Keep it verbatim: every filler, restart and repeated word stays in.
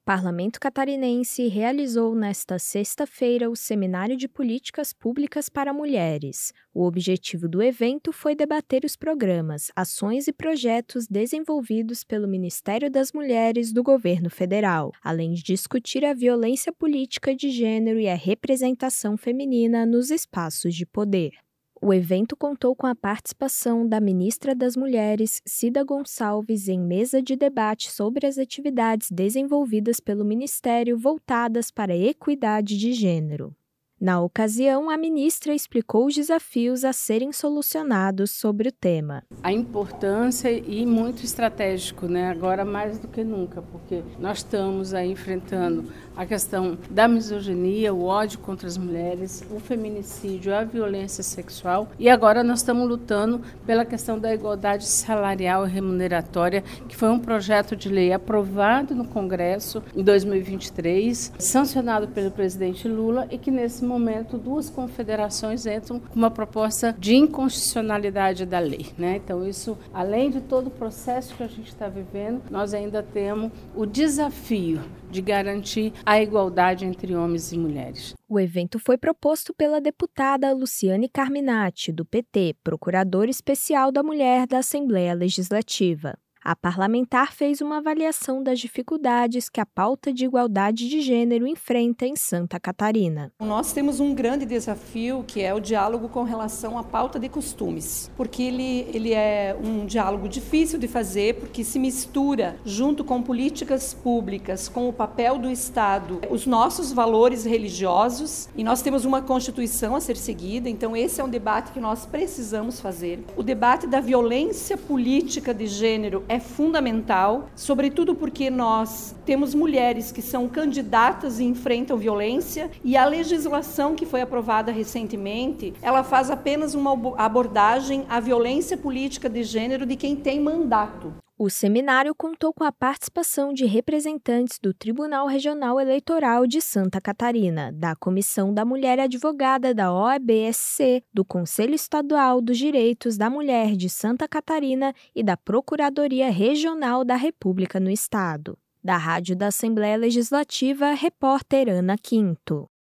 Parlamento Catarinense realizou nesta sexta-feira o Seminário de Políticas Públicas para Mulheres. O objetivo do evento foi debater os programas, ações e projetos desenvolvidos pelo Ministério das Mulheres do Governo Federal, além de discutir a violência política de gênero e a representação feminina nos espaços de poder. O evento contou com a participação da ministra das Mulheres, Cida Gonçalves, em mesa de debate sobre as atividades desenvolvidas pelo Ministério voltadas para a equidade de gênero. Na ocasião, a ministra explicou os desafios a serem solucionados sobre o tema. A importância e muito estratégico, né? Agora mais do que nunca, porque nós estamos aí enfrentando a questão da misoginia, o ódio contra as mulheres, o feminicídio, a violência sexual e agora nós estamos lutando pela questão da igualdade salarial e remuneratória, que foi um projeto de lei aprovado no Congresso em dois mil e vinte e três, sancionado pelo presidente Lula e que nesse momento duas confederações entram com uma proposta de inconstitucionalidade da lei, né? Então isso, além de todo o processo que a gente está vivendo, nós ainda temos o desafio de garantir a igualdade entre homens e mulheres. O evento foi proposto pela deputada Luciane Carminati, do P T, procuradora especial da mulher da Assembleia Legislativa. A parlamentar fez uma avaliação das dificuldades que a pauta de igualdade de gênero enfrenta em Santa Catarina. Nós temos um grande desafio, que é o diálogo com relação à pauta de costumes, porque ele, ele é um diálogo difícil de fazer, porque se mistura junto com políticas públicas, com o papel do Estado, os nossos valores religiosos, e nós temos uma Constituição a ser seguida, então esse é um debate que nós precisamos fazer. O debate da violência política de gênero é fundamental, sobretudo porque nós temos mulheres que são candidatas e enfrentam violência, e a legislação que foi aprovada recentemente, ela faz apenas uma abordagem à violência política de gênero de quem tem mandato. O seminário contou com a participação de representantes do Tribunal Regional Eleitoral de Santa Catarina, da Comissão da Mulher Advogada da O A B S C, do Conselho Estadual dos Direitos da Mulher de Santa Catarina e da Procuradoria Regional da República no Estado. Da Rádio da Assembleia Legislativa, repórter Ana Quinto.